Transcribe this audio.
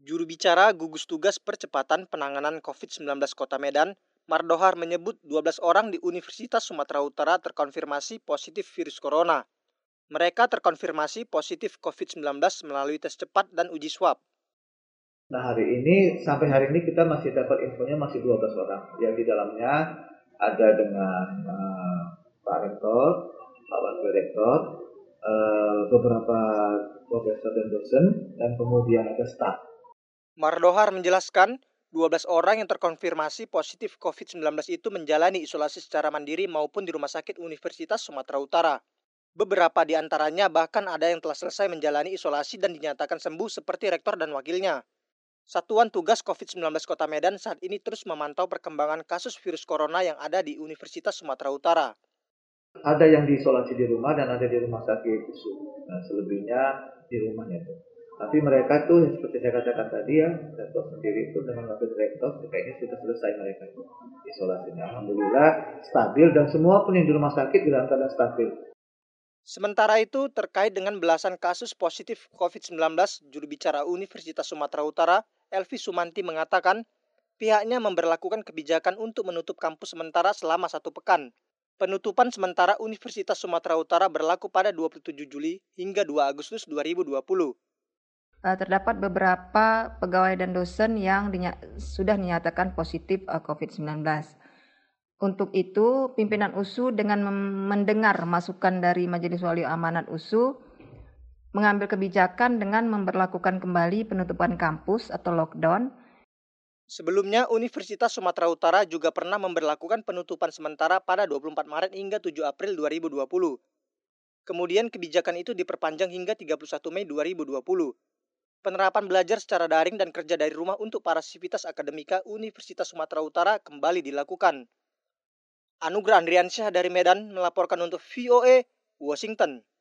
Juru bicara gugus tugas percepatan penanganan COVID-19 Kota Medan, Mardohar menyebut 12 orang di Universitas Sumatera Utara terkonfirmasi positif virus corona. Mereka terkonfirmasi positif COVID-19 melalui tes cepat dan uji swab. Nah, sampai hari ini kita masih dapat infonya masih 12 orang. Yang di dalamnya ada dengan Pak Rektor, Pak Wakil Rektor, beberapa profesor dan dosen, dan kemudian ada staf. Mardohar menjelaskan, 12 orang yang terkonfirmasi positif COVID-19 itu menjalani isolasi secara mandiri maupun di Rumah Sakit Universitas Sumatera Utara. Beberapa di antaranya bahkan ada yang telah selesai menjalani isolasi dan dinyatakan sembuh seperti rektor dan wakilnya. Satuan Tugas COVID-19 Kota Medan saat ini terus memantau perkembangan kasus virus corona yang ada di Universitas Sumatera Utara. Ada yang diisolasi di rumah dan ada di rumah sakit. Nah, selebihnya di rumahnya tuh. Tapi mereka tuh seperti saya katakan tadi ya, rektor sendiri itu dengan wakil rektor kayaknya sudah selesai mereka itu isolasinya. Alhamdulillah stabil dan semua pun yang di rumah sakit dalam keadaan stabil. Sementara itu, terkait dengan belasan kasus positif COVID-19, juru bicara Universitas Sumatera Utara, Elvi Sumanti mengatakan, pihaknya memberlakukan kebijakan untuk menutup kampus sementara selama 1 pekan. Penutupan sementara Universitas Sumatera Utara berlaku pada 27 Juli hingga 2 Agustus 2020. Terdapat beberapa pegawai dan dosen yang sudah dinyatakan positif COVID-19. Untuk itu, pimpinan USU dengan mendengar masukan dari Majelis Wali Amanat USU mengambil kebijakan dengan memberlakukan kembali penutupan kampus atau lockdown. Sebelumnya, Universitas Sumatera Utara juga pernah memberlakukan penutupan sementara pada 24 Maret hingga 7 April 2020. Kemudian kebijakan itu diperpanjang hingga 31 Mei 2020. Penerapan belajar secara daring dan kerja dari rumah untuk para sivitas akademika Universitas Sumatera Utara kembali dilakukan. Anugrah Andriansyah dari Medan melaporkan untuk VOA Washington.